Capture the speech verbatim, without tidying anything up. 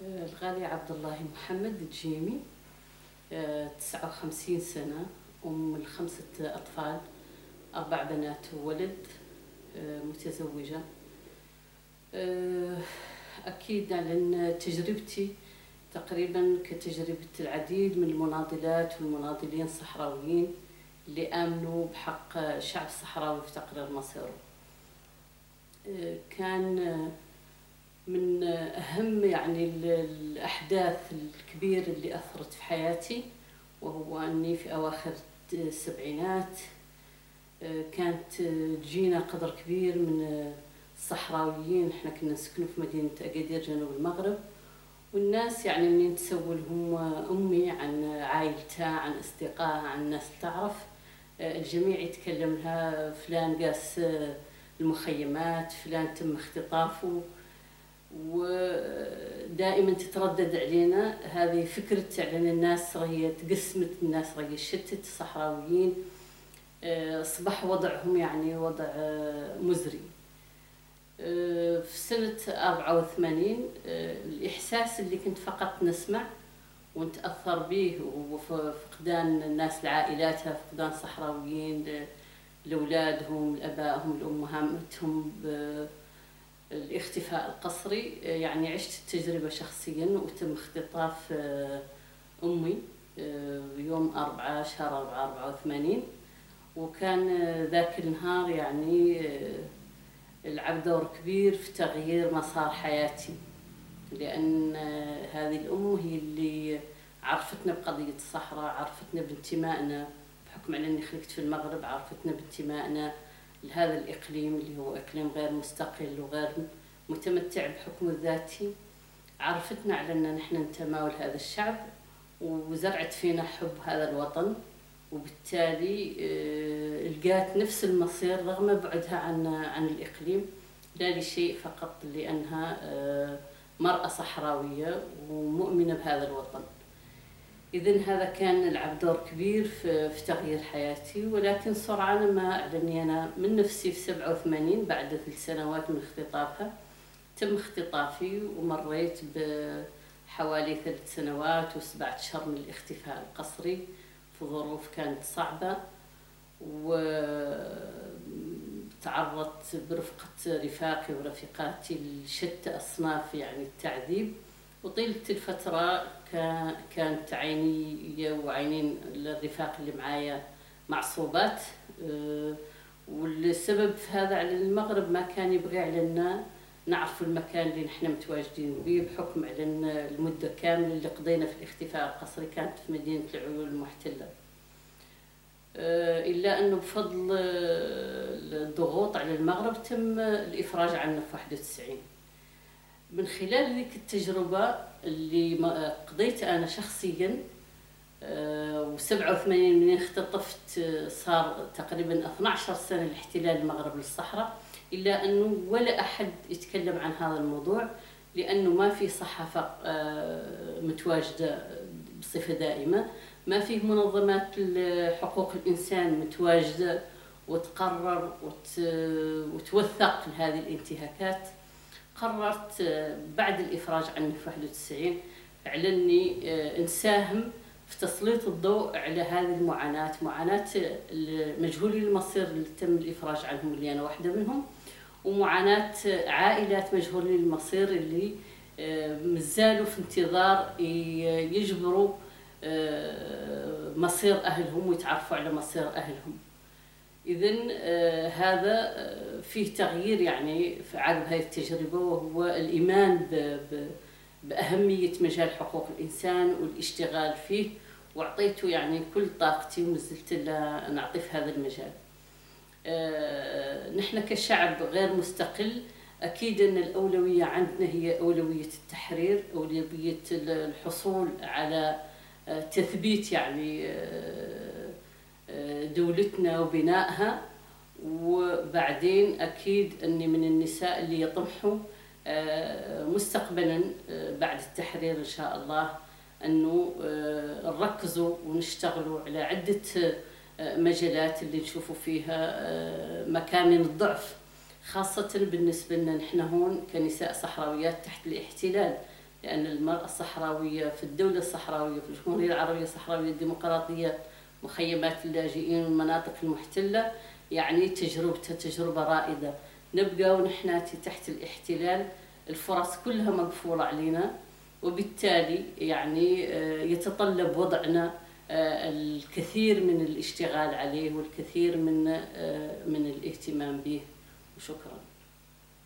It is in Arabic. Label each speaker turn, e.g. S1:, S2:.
S1: الغالي عبد الله محمد الجيمي، تسعة وخمسين سنة، أم لخمسة أطفال، أربع بنات وولد، متزوجة. أكيد على تجربتي تقريبا كتجربة العديد من المناضلات والمناضلين الصحراويين اللي آمنوا بحق الشعب الصحراوي في تقرير مصيره. كان من أهم يعني الأحداث الكبيرة اللي أثرت في حياتي، وهو أني في أواخر السبعينات كانت تجينا قدر كبير من الصحراويين. احنا كنا نسكنوا في مدينة أكادير جنوب المغرب، والناس يعني منين تسولهم أمي عن عائلتها، عن أصدقائها، عن الناس اللي تعرف، الجميع يتكلم لها فلان قاس المخيمات، فلان تم اختطافه، ودائما تتردد علينا هذه فكرة على الناس راهي تقسمت، الناس راهي شتت الصحراويين، أصبح وضعهم يعني وضع مزري. في سنة أربعة وثمانين الإحساس اللي كنت فقط نسمع ونتأثر به وفقدان الناس لعائلاتها، فقدان صحراويين لأولادهم، لأبائهم، لأمهاتهم، الاختفاء القسري. يعني عشت التجربة شخصيا، وتم اختطاف أمي يوم أربعة شهر أربعة أربعة وثمانين، وكان ذاك النهار يعني لعب دور كبير في تغيير مسار حياتي، لأن هذه الأم هي اللي عرفتنا بقضية الصحراء، عرفتنا بانتمائنا بحكم على أني خلقت في المغرب، عرفتنا بانتمائنا لهذا الإقليم اللي هو إقليم غير مستقل وغير متمتع بحكمه الذاتي، عرفتنا على أن نحن نتماول هذا الشعب، وزرعت فينا حب هذا الوطن، وبالتالي لقات نفس المصير رغم بعدها عن عن الإقليم، لا لشيء فقط لأنها مرأة صحراوية ومؤمنة بهذا الوطن. إذن هذا كان يلعب دور كبير في, في تغيير حياتي. ولكن سرعان ما أعلني أنا من نفسي في سبعة وثمانين بعد ثلاث سنوات من اختطافها، تم اختطافي ومريت بحوالي ثلاث سنوات وسبعة أشهر من الاختفاء القسري في ظروف كانت صعبة، وتعرضت برفقة رفاقي ورفيقاتي لشتى أصناف يعني التعذيب. وطيلة الفترة كانت عيني وعينين الرفاق اللي معايا معصوبات، والسبب في هذا على المغرب ما كان يبغي علينا نعرف المكان اللي نحن متواجدين به، بحكم على أن المدة كاملة اللي قضينا في الاختفاء القسري كانت في مدينة العيون المحتلة. إلا أنه بفضل الضغوط على المغرب تم الإفراج عنا في واحد وتسعين. من خلال ذيك التجربة اللي قضيت أنا شخصياً، وسبعة وثمانين من اختطفت صار تقريباً اثنتي عشرة سنة الاحتلال المغرب للصحراء، إلا أنه ولا أحد يتكلم عن هذا الموضوع، لأنه ما في صحافة متواجدة بصفة دائمة، ما في منظمات حقوق الإنسان متواجدة وتقرر وتوثق لهذه الانتهاكات. قررت بعد الإفراج عني في واحد وتسعين على أني نساهم في تسليط الضوء على هذه المعاناة، معاناة مجهولي المصير اللي تم الإفراج عنهم اللي أنا واحدة منهم، ومعاناة عائلات مجهولي المصير اللي مازالوا في انتظار يجبروا مصير أهلهم ويتعرفوا على مصير أهلهم. إذن آه هذا آه فيه تغيير يعني في عقب هذه التجربة، وهو الإيمان ب ب بأهمية مجال حقوق الإنسان والاشتغال فيه، وأعطيته يعني كل طاقتي ومازلت نعطي في هذا المجال. آه نحن كشعب غير مستقل أكيد أن الأولوية عندنا هي أولوية التحرير، أولوية الحصول على آه تثبيت يعني آه دولتنا وبنائها. وبعدين أكيد أني من النساء اللي يطمحوا مستقبلا بعد التحرير إن شاء الله أنه نركزوا ونشتغلوا على عدة مجالات اللي نشوفوا فيها مكامن الضعف، خاصة بالنسبة لنا نحن هون كنساء صحراويات تحت الاحتلال، لأن المرأة الصحراوية في الدولة الصحراوية في الجمهورية العربية الصحراوية الديمقراطية، مخيمات اللاجئين والمناطق المحتلة، يعني تجربتها تجربة رائدة. نبقى ونحن تحت الاحتلال الفرص كلها مقفولة علينا، وبالتالي يعني يتطلب وضعنا الكثير من الاشتغال عليه والكثير من من الاهتمام به. وشكرا.